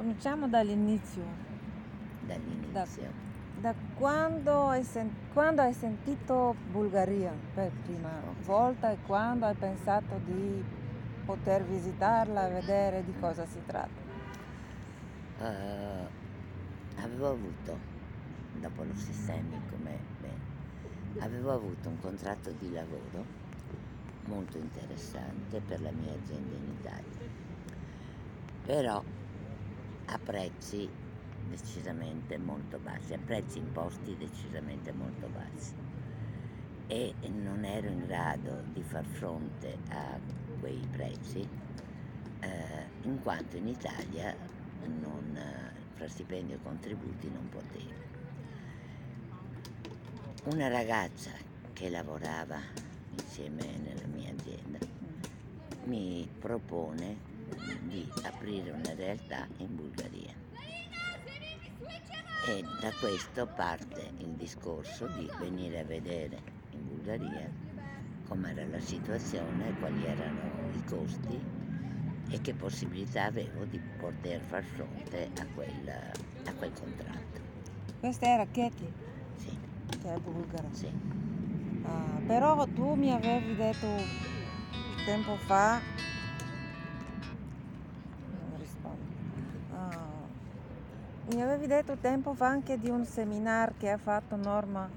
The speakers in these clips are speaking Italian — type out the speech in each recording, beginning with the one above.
Cominciamo dall'inizio. Da, dall'inizio. da quando hai sentito Bulgaria per prima volta e quando hai pensato di poter visitarla e vedere di cosa si tratta? Avevo avuto, dopo lo sistemi come bene, avevo avuto un contratto di lavoro molto interessante per la mia azienda in Italia, però a prezzi decisamente molto bassi, a prezzi imposti decisamente molto bassi, e non ero in grado di far fronte a quei prezzi, in quanto in Italia fra stipendio e contributi non potevo. Una ragazza che lavorava insieme nella mia azienda mi propone di aprire una realtà in Bulgaria, e da questo parte il discorso di venire a vedere in Bulgaria com'era la situazione, quali erano i costi e che possibilità avevo di poter far fronte a quel contratto. Questa era Katie, Sì, che è bulgara. sì. Però tu mi avevi detto tempo fa, non rispondo. Mi avevi detto tempo fa anche di un seminar che ha fatto Norma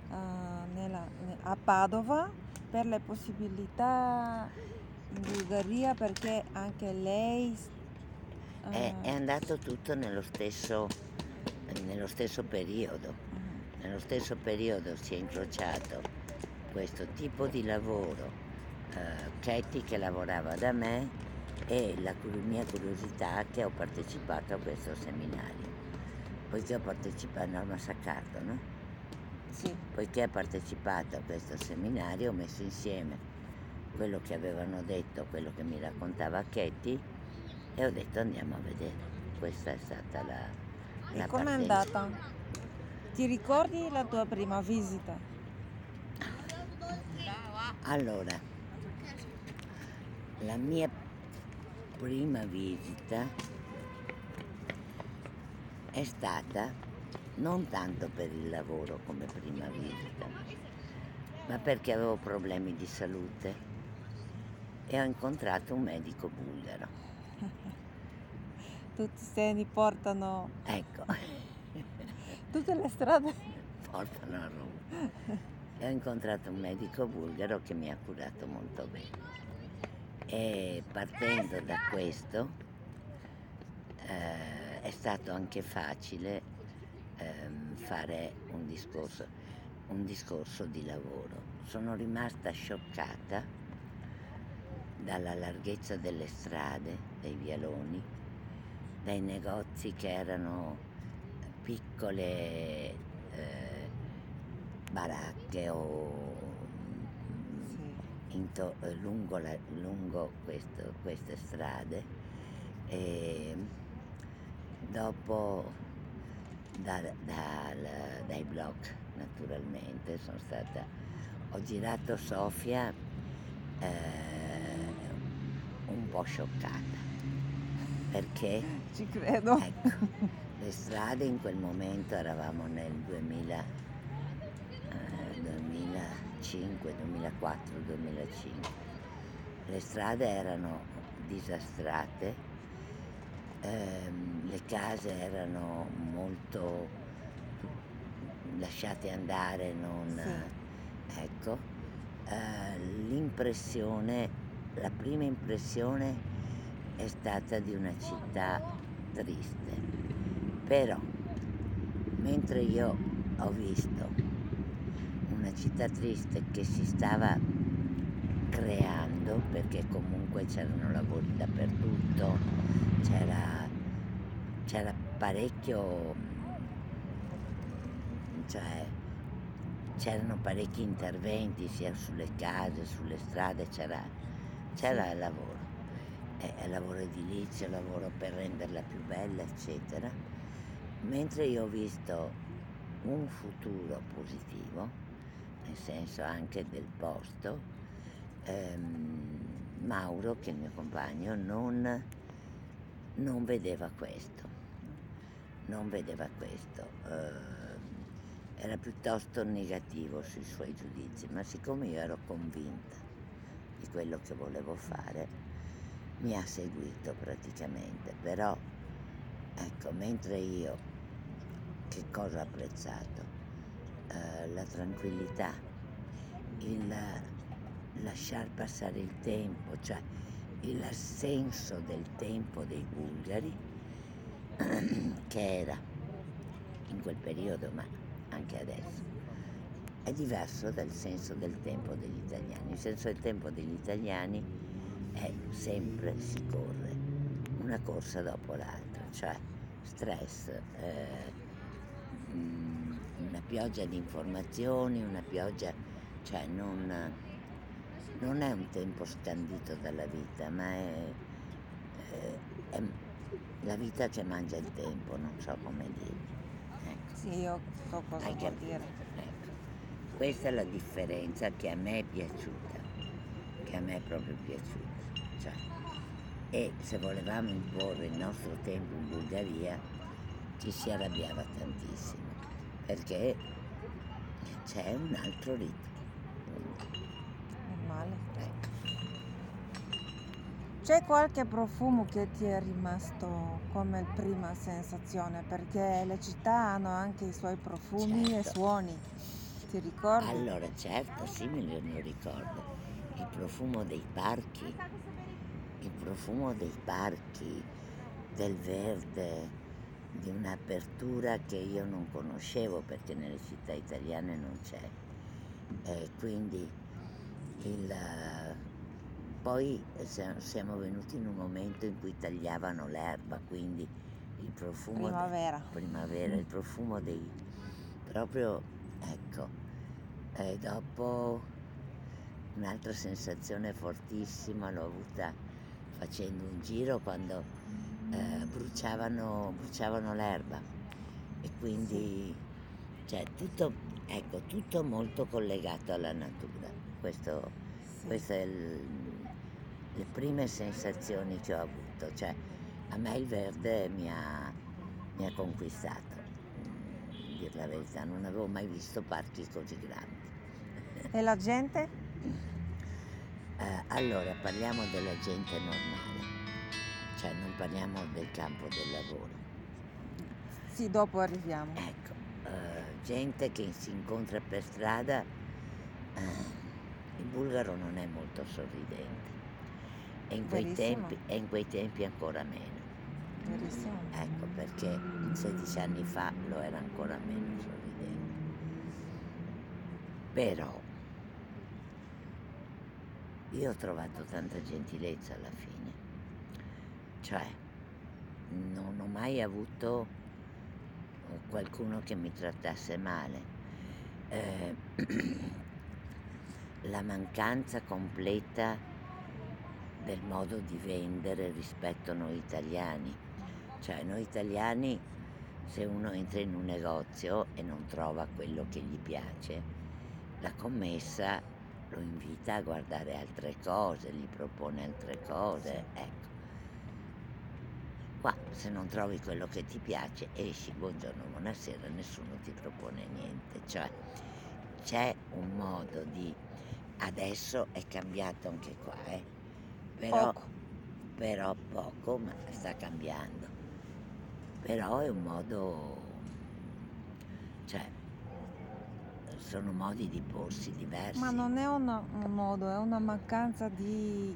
a Padova per le possibilità in Bulgaria, perché anche lei È andato tutto nello stesso periodo. Nello stesso periodo si è incrociato questo tipo di lavoro, Katie che lavorava da me, e la mia curiosità che ho partecipato a questo seminario. Poiché ho partecipato, Norma Saccardo, no? sì. Poiché ho partecipato a questo seminario, ho messo insieme quello che avevano detto, quello che mi raccontava Katie, e ho detto andiamo a vedere. Questa è stata E la com'è partenza. andata? Ti ricordi la tua prima visita? Allora, la mia prima visita è stata non tanto per il lavoro come prima visita, ma perché avevo problemi di salute e ho incontrato un medico bulgaro. Tutti i seni portano Ecco, tutte le strade. portano a Roma. E ho incontrato un medico bulgaro che mi ha curato molto bene. E partendo da questo è stato anche facile fare un discorso di lavoro. Sono rimasta scioccata dalla larghezza delle strade, dei vialoni, dai negozi che erano piccole baracche o lungo queste strade, e dopo dai blog naturalmente ho girato Sofia un po' scioccata, perché Ci credo. ecco, le strade in quel momento, eravamo nel 2005, 2004, 2005, le strade erano disastrate, le case erano molto lasciate andare, non... Sì. Ecco, la prima impressione è stata di una città triste, però mentre io ho visto una città triste che si stava creando, perché comunque c'erano lavori dappertutto, c'era parecchio, cioè c'erano parecchi interventi sia sulle case, sulle strade, c'era il lavoro edilizio, lavoro per renderla più bella, eccetera. Mentre io ho visto un futuro positivo, nel senso anche del posto, Mauro, che è il mio compagno, non vedeva questo, non vedeva questo, era piuttosto negativo sui suoi giudizi, ma siccome io ero convinta di quello che volevo fare, mi ha seguito praticamente, però ecco, mentre io che cosa ho apprezzato? La tranquillità, il lasciar passare il tempo, cioè il senso del tempo dei bulgari, che era in quel periodo, ma anche adesso, è diverso dal senso del tempo degli italiani. Il senso del tempo degli italiani è sempre si corre, una corsa dopo l'altra, cioè stress, una pioggia di informazioni, una pioggia, cioè non è un tempo scandito dalla vita, ma è la vita che mangia il tempo, non so come dire. Ecco, Sì, io so cosa hai vuol capito? dire. Ecco, questa è la differenza che a me è piaciuta, che a me è proprio piaciuta. Cioè, e se volevamo imporre il nostro tempo in Bulgaria, ci si arrabbiava tantissimo, perché c'è un altro ritmo. Normale. Ecco. C'è qualche profumo che ti è rimasto come prima sensazione? Perché le città hanno anche i suoi profumi e Certo. suoni. Ti ricordi? Allora, certo, sì, me lo ricordo. Il profumo dei parchi, il profumo dei parchi, del verde, di un'apertura che io non conoscevo perché nelle città italiane non c'è. Quindi il, poi siamo venuti in un momento in cui tagliavano l'erba, quindi il profumo Primavera. primavera, il profumo dei proprio, ecco, e dopo un'altra sensazione fortissima l'ho avuta facendo un giro quando bruciavano l'erba e quindi cioè tutto, ecco, tutto molto collegato alla natura. Sì. Queste le prime sensazioni che ho avuto, cioè a me il verde mi ha conquistato, dir la verità, non avevo mai visto parchi così grandi. E la gente? Allora, parliamo della gente normale, cioè non parliamo del campo del lavoro. Sì, dopo arriviamo. Ecco, gente che si incontra per strada, il bulgaro non è molto sorridente Verissimo, e in quei tempi ancora meno. verissimo. Ecco, perché 16 anni fa lo era ancora meno sorridente. Però io ho trovato tanta gentilezza alla fine, cioè non ho mai avuto qualcuno che mi trattasse male. Eh, la mancanza completa del modo di vendere rispetto a noi italiani. Cioè noi italiani, se uno entra in un negozio e non trova quello che gli piace, la commessa lo invita a guardare altre cose, gli propone altre cose, ecco. Qua se non trovi quello che ti piace esci, buongiorno, buonasera, nessuno ti propone niente. Cioè c'è un modo di... Adesso è cambiato anche qua, però, Poco. però poco, ma sta cambiando. Però è un modo, cioè sono modi di porsi diversi. Ma non è un modo, è una mancanza di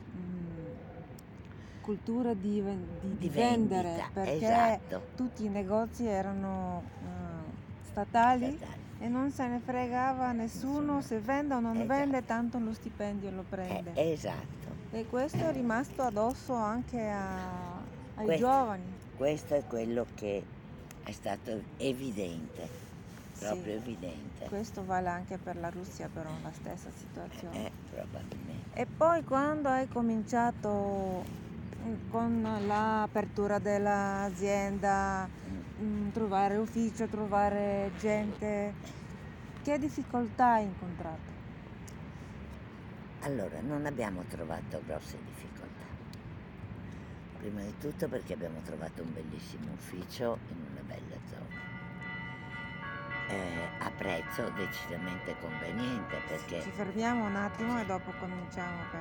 cultura di vendere, vendita, perché esatto. tutti i negozi erano statali Statali. e non se ne fregava nessuno se vende o non Esatto. vende, tanto lo stipendio lo prende. Esatto. E questo è rimasto addosso anche ai Questo- giovani. Questo è quello che è stato evidente, proprio Sì, evidente. questo vale anche per la Russia, però la stessa situazione. Probabilmente. E poi quando hai cominciato con l'apertura dell'azienda, trovare ufficio, trovare gente, che difficoltà hai incontrato? Allora, non abbiamo trovato grosse difficoltà, prima di tutto perché abbiamo trovato un bellissimo ufficio in una bella zona. A prezzo decisamente conveniente perché Ci fermiamo un attimo e dopo cominciamo per